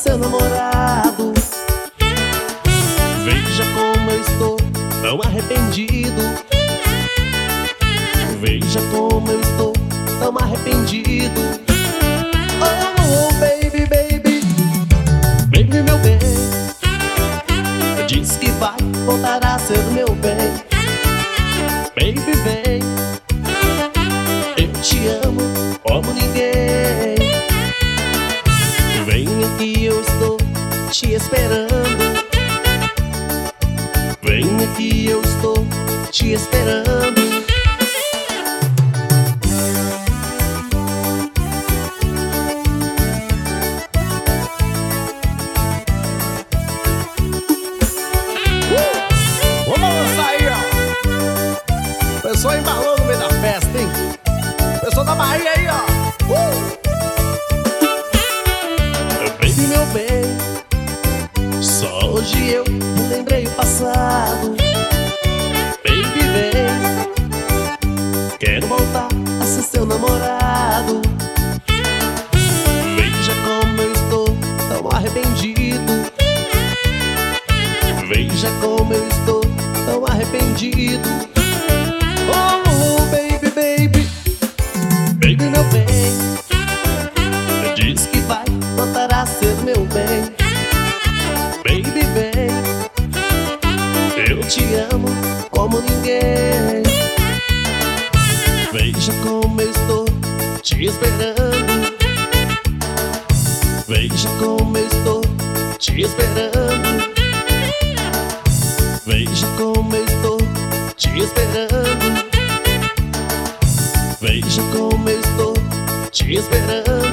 seu namorado. Veja como eu estou tão arrependido. Veja como eu estou tão arrependido. Oh, oh, baby, baby, baby, meu bem, diz que vai voltar a ser meu bem. Baby, vem, eu te amo como ninguém. Venha que eu estou te esperando. Venha que eu estou te esperando. Vamos lançar aí, ó. Pessoal embalou no meio da festa, hein? Pessoal da Bahia aí, ó. Baby, meu bem, só hoje eu lembrei o passado. Baby, vem, quero voltar a ser seu namorado. Veja como eu estou tão arrependido. Veja como eu estou tão arrependido. Oh, baby, baby, baby, meu bem, diz que vai voltar a ser meu bem. Baby, vem, eu te amo como ninguém. Veja como eu estou te esperando. Veja como eu estou te esperando. Veja como eu estou te esperando. Veja como eu estou te esperando.